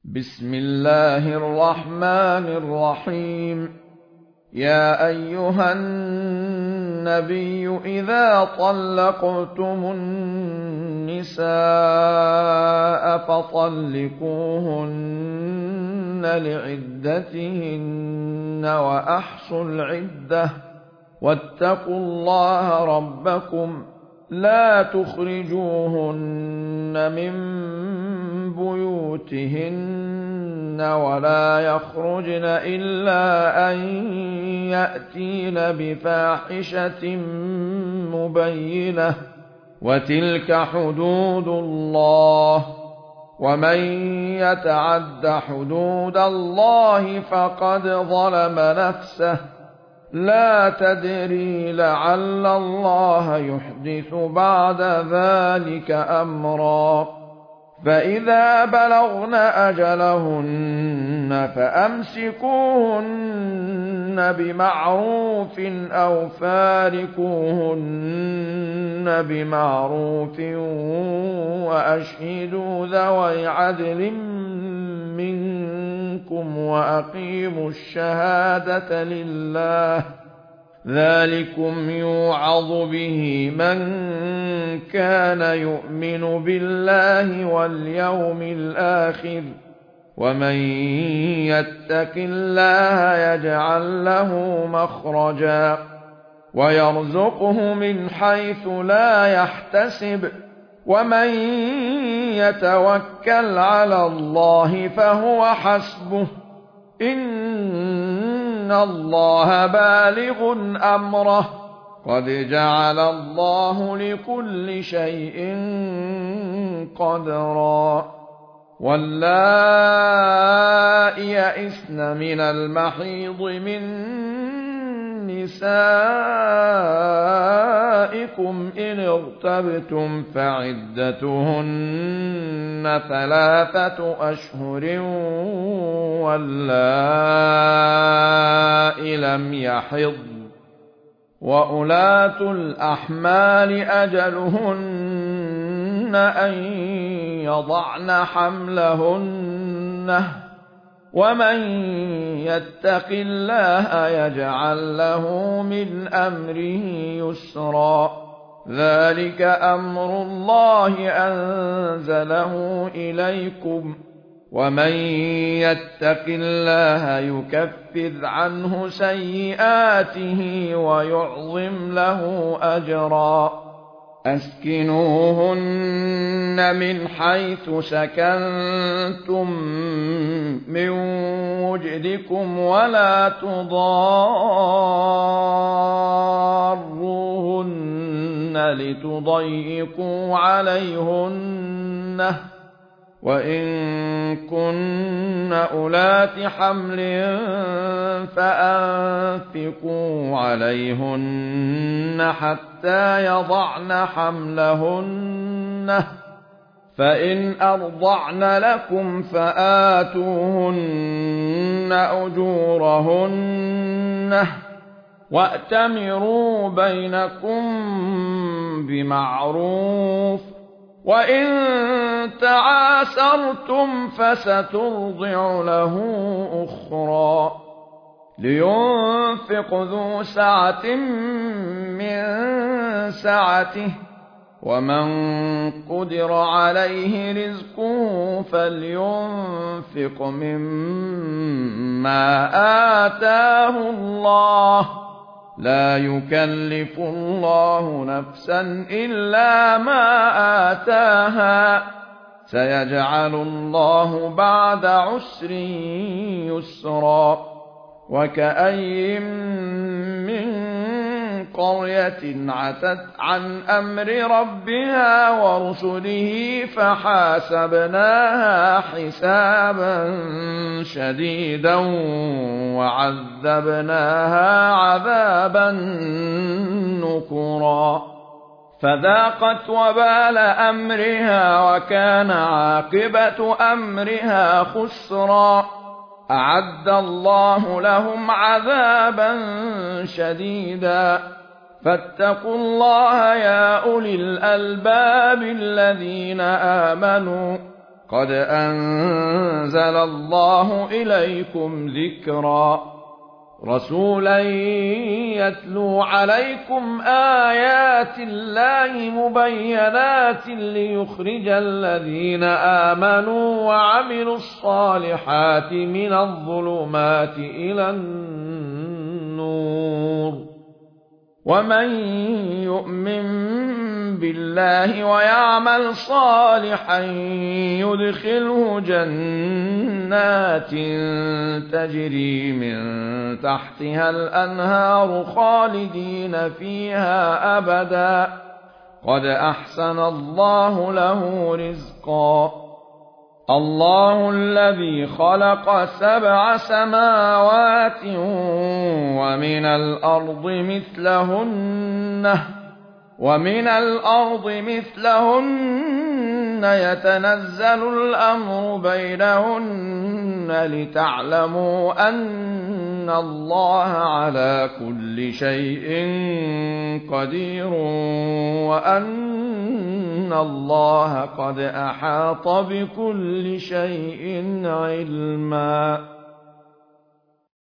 بسم الله الرحمن الرحيم. يا أيها النبي إذا طلقتم النساء فطلقوهن لعدتهن وأحصوا العدة واتقوا الله ربكم لا تخرجوهن من بيوتهن ولا يخرجن إلا أن يأتين بفاحشة مبينة وتلك حدود الله ومن يتعد حدود الله فقد ظلم نفسه لا تدري لعل الله يحدث بعد ذلك أمرا. فإذا بلغن أجلهن فأمسكوهن بمعروف أو فارقوهن بمعروف وأشهدوا ذوي عدل منكم وأقيموا الشهادة لله ذلكم يوعظ به من كان يؤمن بالله واليوم الآخر ومن يتق الله يجعل له مخرجا ويرزقه من حيث لا يحتسب ومن يتوكل على الله فهو حسبه إن الله بالغ أمره قد جعل الله لكل شيء قدرا. واللائي يئسن من المحيض من نسائكم إن ارتبتم فعدتهن 3 أشهر واللائي لم يحضن وأولاة الأحمال أجلهن أن يضعن حملهن ومن يتق الله يجعل له من أمره يسرا ذلك أمر الله أنزله إليكم ومن يتق الله يكفر عنه سيئاته ويعظم له أجرا. أسكنوهن من حيث سكنتم من وجدكم ولا تضاروهن لتضيقوا عليهن وإن كن أولات حمل فأنفقوا عليهن حتى يضعن حملهن فإن أرضعن لكم فآتوهن أجورهن وأتمروا بينكم بمعروف وإن تعاسرتم فسترضع له أخرى لينفق ذو سعة من سعته ومن قدر عليه رزقه فلينفق مما آتاه الله لا يكلف الله نفسا إلا ما آتاها سيجعل الله بعد عسر يسرا. وكأين من قرية عتت عن أمر ربها ورسله فحاسبناها حسابا شديدا وعذبناها عذابا نكرا فذاقت وبال أمرها وكان عاقبة أمرها خسرا. أعد الله لهم عذابا شديدا فاتقوا الله يا أولي الألباب الذين آمنوا قد أنزل الله إليكم ذكرا رسولا يتلو عليكم آيات الله مبينات ليخرج الذين آمنوا وعملوا الصالحات من الظلمات إلى النور ومن يؤمن بالله ويعمل صالحا يدخله جنات تجري من تحتها الأنهار خالدين فيها أبدا قد أحسن الله له رزقا الله الذي خلق 7 سماوات ومن الأرض مثلهن يتنزل الأمر بينهن لتعلموا أن الله على كل شيء قدير وأن الله قد أحاط بكل شيء علما